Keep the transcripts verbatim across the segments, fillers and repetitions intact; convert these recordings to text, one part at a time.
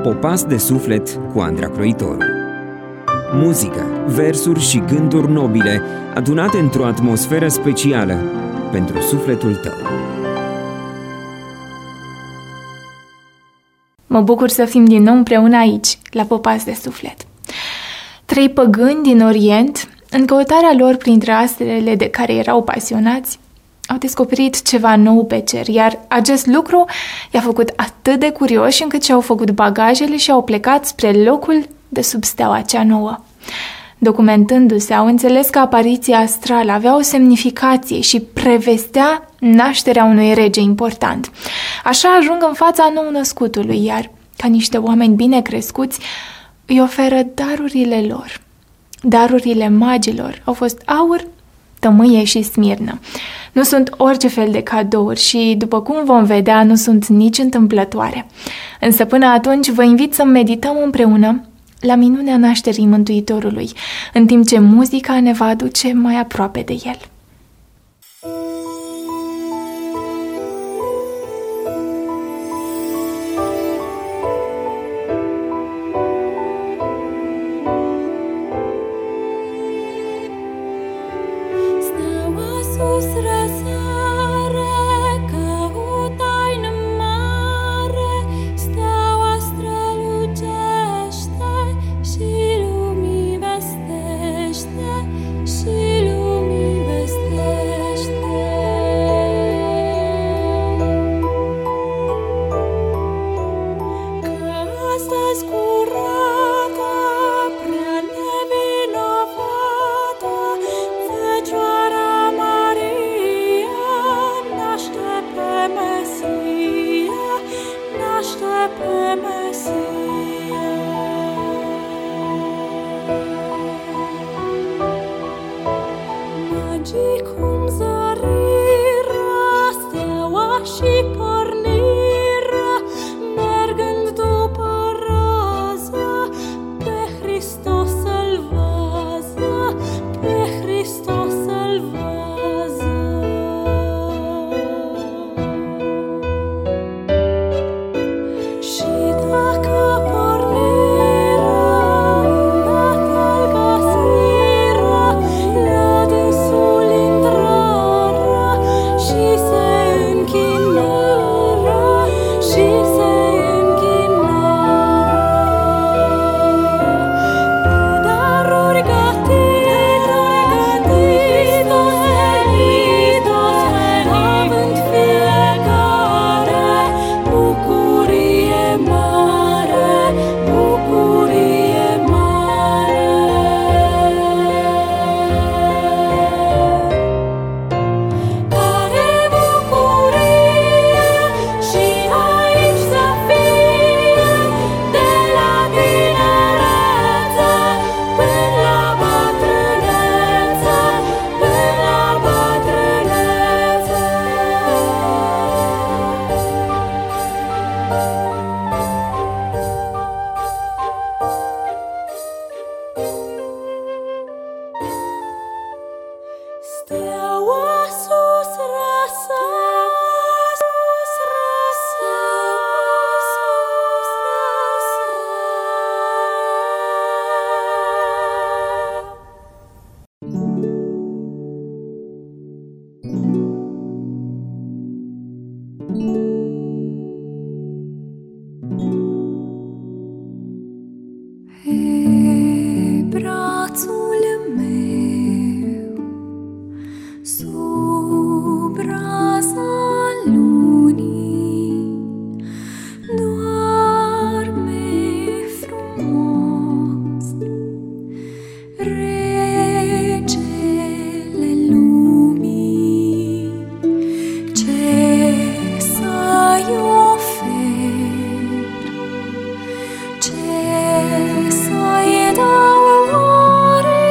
Popas de suflet cu Andra Croitoru. Muzică, versuri și gânduri nobile adunate într-o atmosferă specială pentru sufletul tău. Mă bucur să fim din nou împreună aici, la Popas de suflet. Trei păgâni din Orient, în căutarea lor printre astrele de care erau pasionați, au descoperit ceva nou pe cer, iar acest lucru i-a făcut atât de curioși încât și-au făcut bagajele și au plecat spre locul de sub steaua cea nouă. Documentându-se, au înțeles că apariția astrală avea o semnificație și prevestea nașterea unui rege important. Așa ajung în fața nou-născutului, iar, ca niște oameni bine crescuți, îi oferă darurile lor. Darurile magilor au fost aur, tămâie și smirnă. Nu sunt orice fel de cadouri și, după cum vom vedea, nu sunt nici întâmplătoare. Însă până atunci vă invit să medităm împreună la minunea nașterii Mântuitorului, în timp ce muzica ne va aduce mai aproape de El. Ce să-i dau oare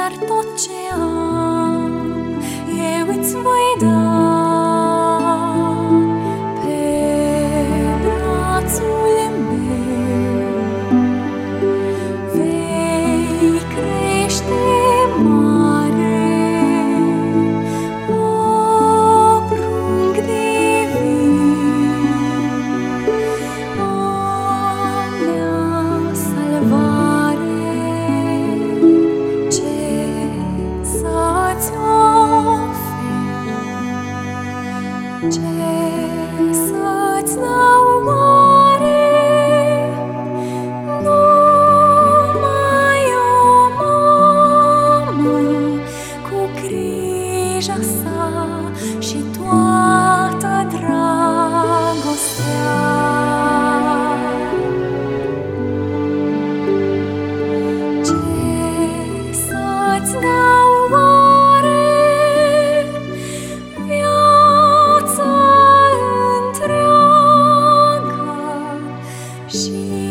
Iar tot ce am eu îți voi da. Pe brațul meu vei crește mare, o prunc divin, a mea salvare. Ce să-ți ofer, ce să-ți dau oare, numai o mamă cu grija sa și toată dragostea. Ce să-ți dau oare, viața întreagă și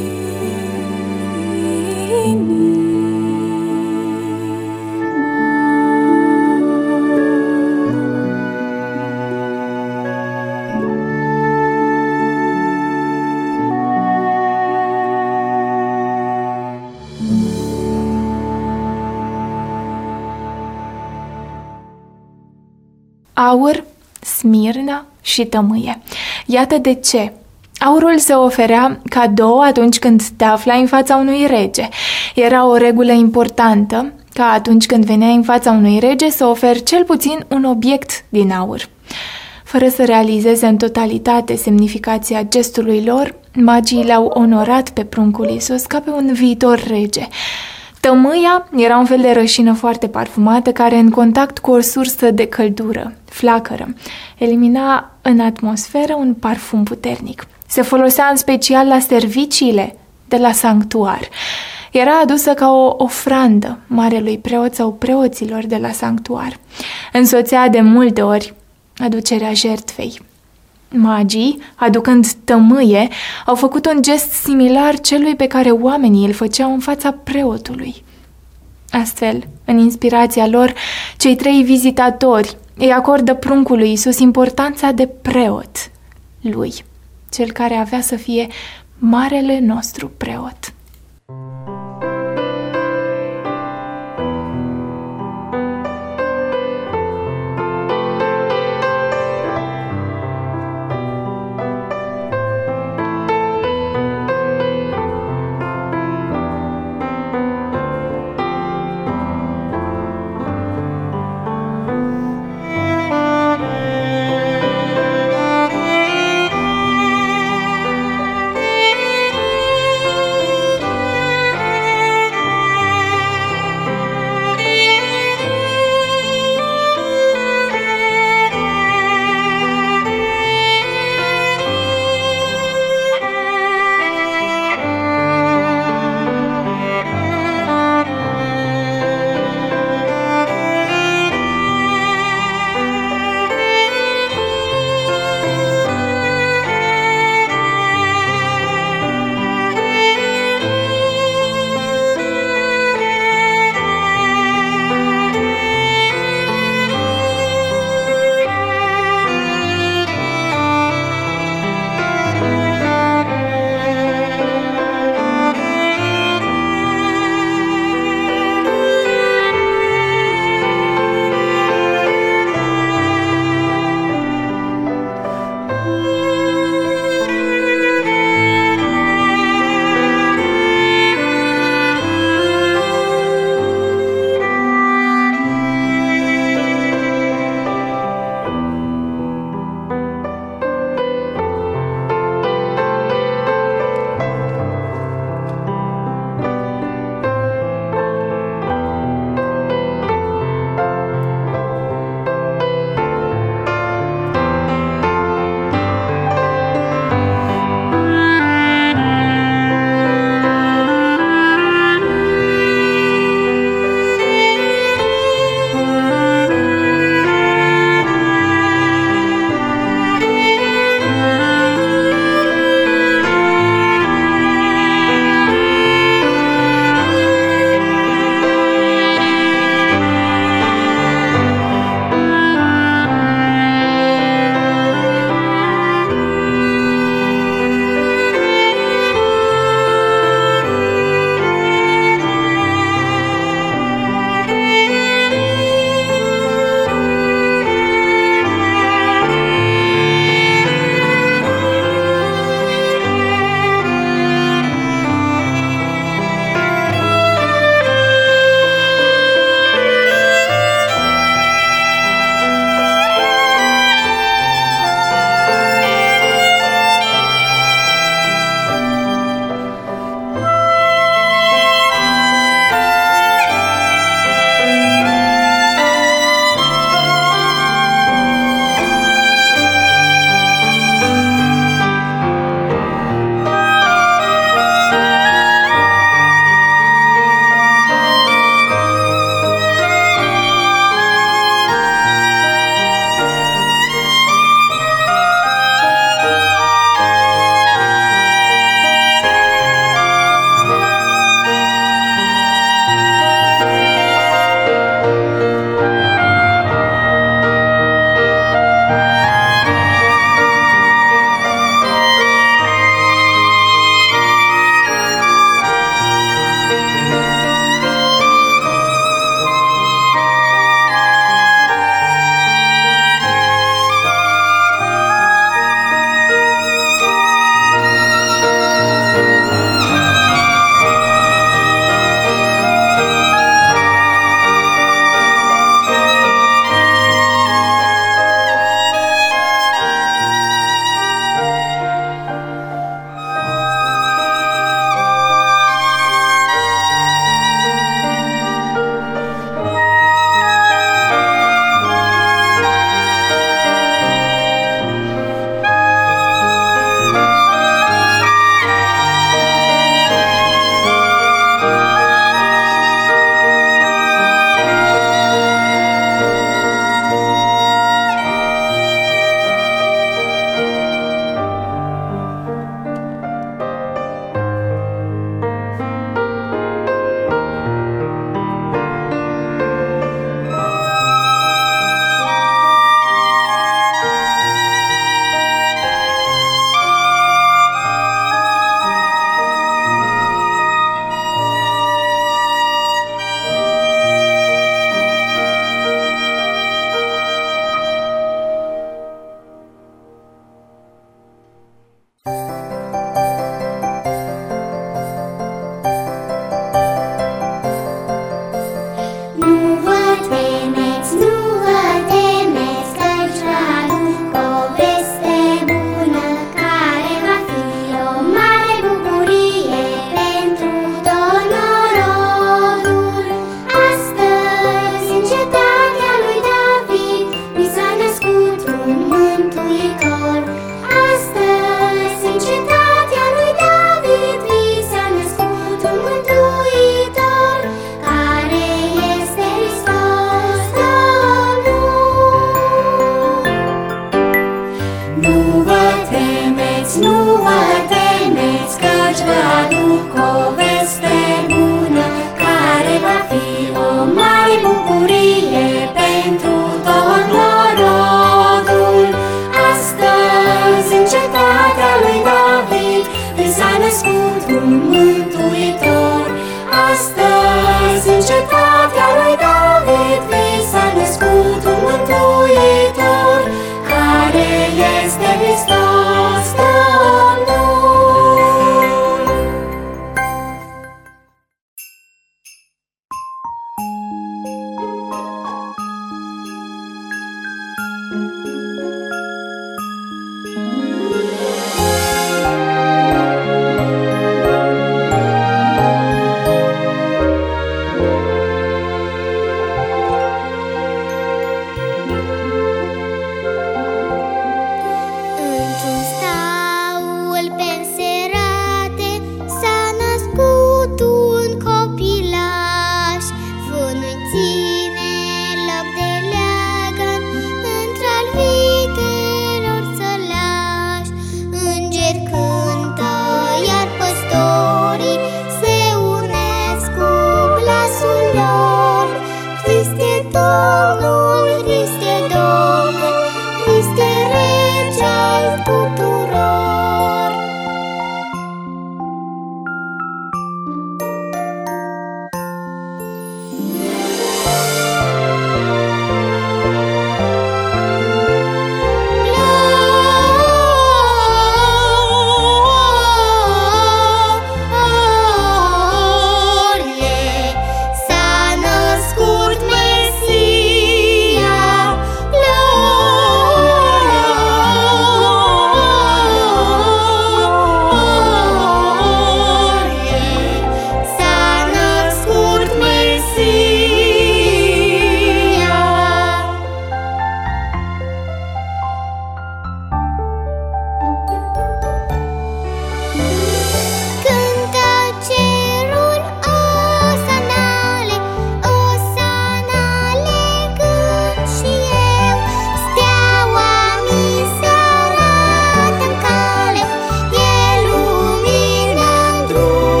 Aur, smirnă și tămâie. Iată de ce. Aurul se oferea cadou atunci când te aflai în fața unui rege. Era o regulă importantă ca atunci când veneai în fața unui rege să oferi cel puțin un obiect din aur. Fără să realizeze în totalitate semnificația gestului lor, magii l-au onorat pe pruncul Iisus ca pe un viitor rege. Tămâia era un fel de rășină foarte parfumată care, în contact cu o sursă de căldură, flacără, elimina în atmosferă un parfum puternic. Se folosea în special la serviciile de la sanctuar. Era adusă ca o ofrandă marelui preot sau preoților de la sanctuar. Însoțea de multe ori aducerea jertfei. Magii, aducând tămâie, au făcut un gest similar celui pe care oamenii îl făceau în fața preotului. Astfel, în inspirația lor, cei trei vizitatori îi acordă pruncului Iisus importanța de preot lui, cel care avea să fie marele nostru preot.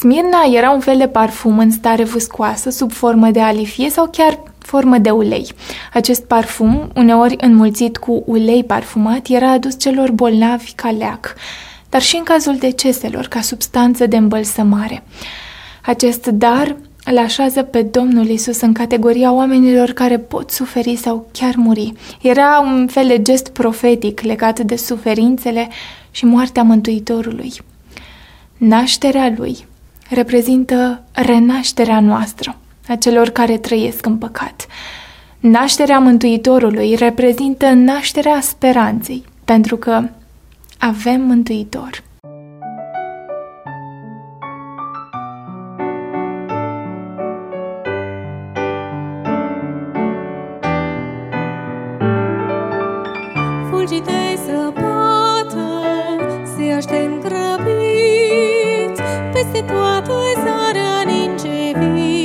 Smirna era un fel de parfum în stare viscoasă, sub formă de alifie sau chiar formă de ulei. Acest parfum, uneori înmulțit cu ulei parfumat, era adus celor bolnavi ca leac, dar și în cazul deceselor, ca substanță de îmbălsămare. Acest dar îl așează pe Domnul Iisus în categoria oamenilor care pot suferi sau chiar muri. Era un fel de gest profetic legat de suferințele și moartea Mântuitorului. Nașterea Lui reprezintă renașterea noastră, a celor care trăiesc în păcat. Nașterea Mântuitorului reprezintă nașterea speranței, pentru că avem Mântuitor. Fulgii de zăpadă se aștept grăbit, peste toată zarea ninge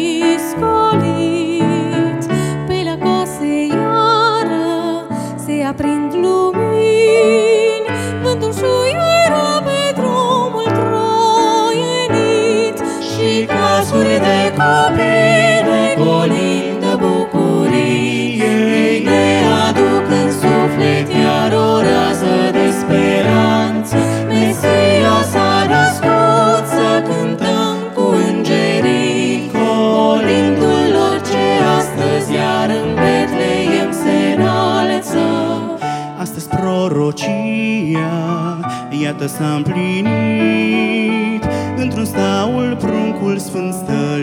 viscolit. Pe la case iară se aprind lumini, vântul șuieră pe drumul troienit și clasuri de copii ne colindă bucurii. Ei ne aduc în suflet iar o rază de speranță. Mesia s-a născut, să cântăm cu îngerii, colindul lor ce astăzi iar în Betleem se înalță. Astăzi prorocia, iată s-a împlinit, într-un staul pruncul sfânt stă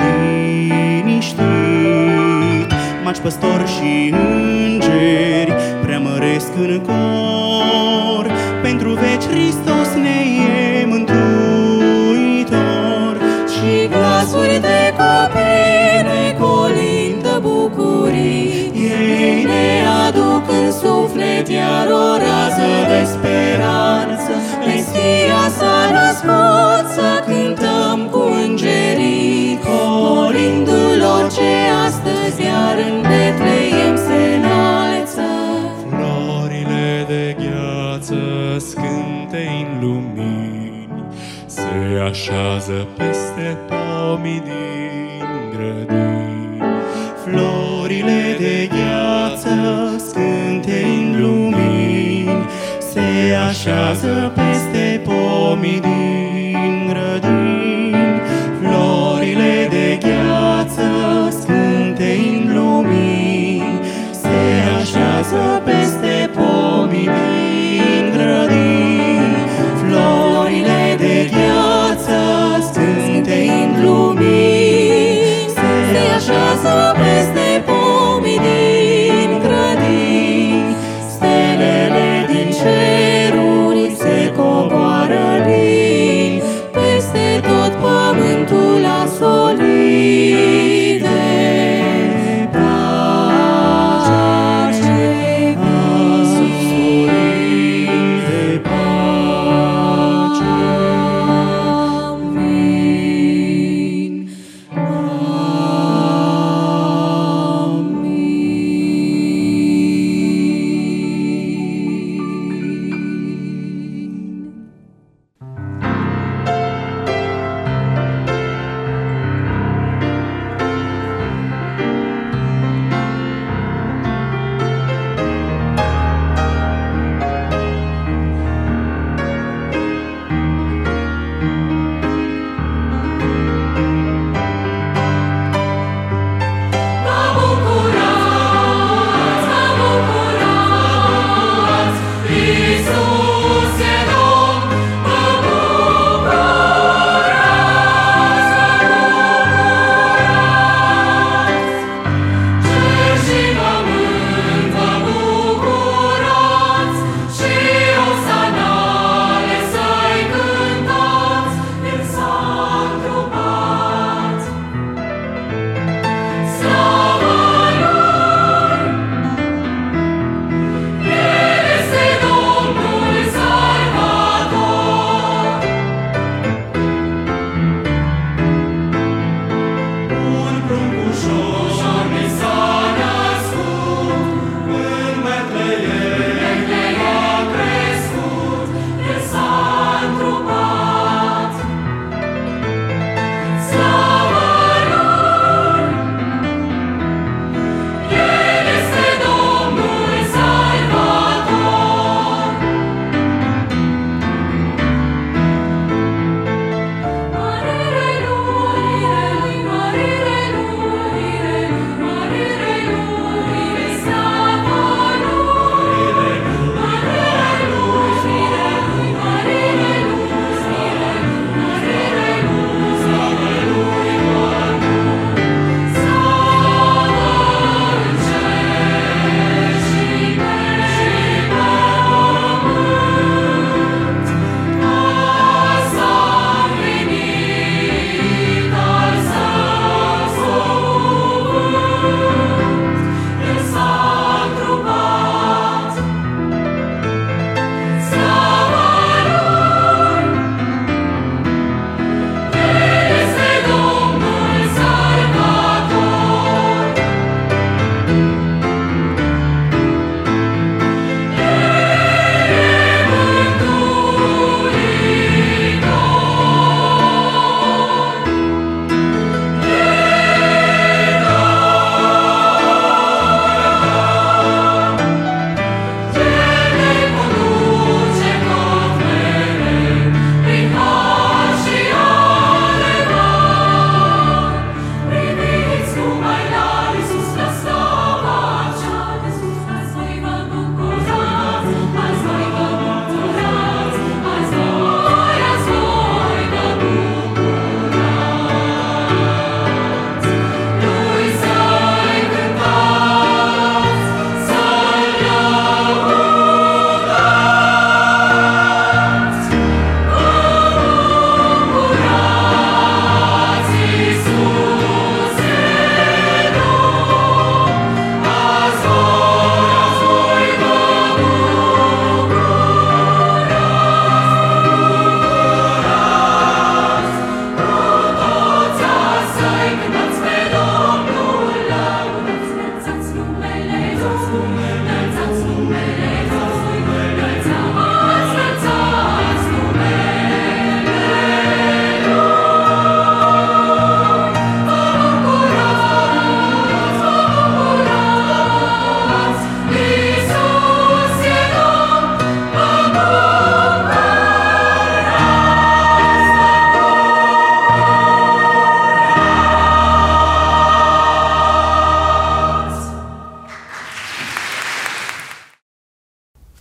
liniștit. Maci, păstori și îngeri preamăresc în cor, pentru veci Hristos ne e mântuitor. Și glasuri de copii ne colindă bucurii, ei ne aduc în suflet iar o rază de speranță. Mesia s-a născut, să cântăm cu îngerii, colindul lor ce astăzi iar în Betleem se înalță. Florile de gheață scântei în lumini, se așează peste pomii din grădini. Florile de gheață scântei în lumini, se așează peste pomii din grădini. Florile de gheață scântei în lumini, se așează peste pomii din grădini. Florile de gheață scântei în lumini, se așează peste pomii din grădini. Stelele din ceruri se coboară lin, peste tot pământul asolit de pace.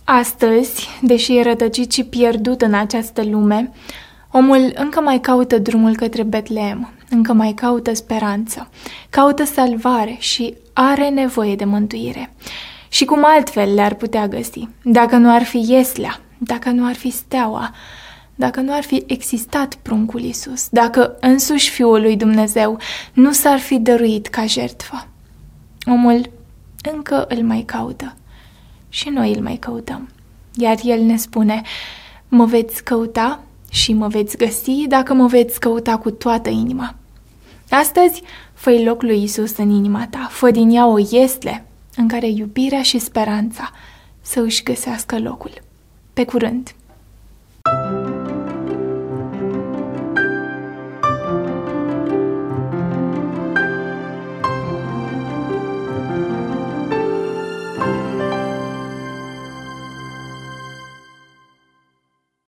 Astăzi, deși e rătăcit și pierdut în această lume, omul încă mai caută drumul către Betleem, încă mai caută speranță, caută salvare și are nevoie de mântuire. Și cum altfel le-ar putea găsi, dacă nu ar fi Ieslea, dacă nu ar fi steaua, dacă nu ar fi existat pruncul Iisus, dacă însuși Fiul lui Dumnezeu nu s-ar fi dăruit ca jertfă. Omul încă îl mai caută și noi îl mai căutăm. Iar El ne spune, mă veți căuta și mă veți găsi dacă mă veți căuta cu toată inima. Astăzi, fă-i loc lui Iisus în inima ta, fă din ea o Iesle în care iubirea și speranța să își găsească locul. Pe curând!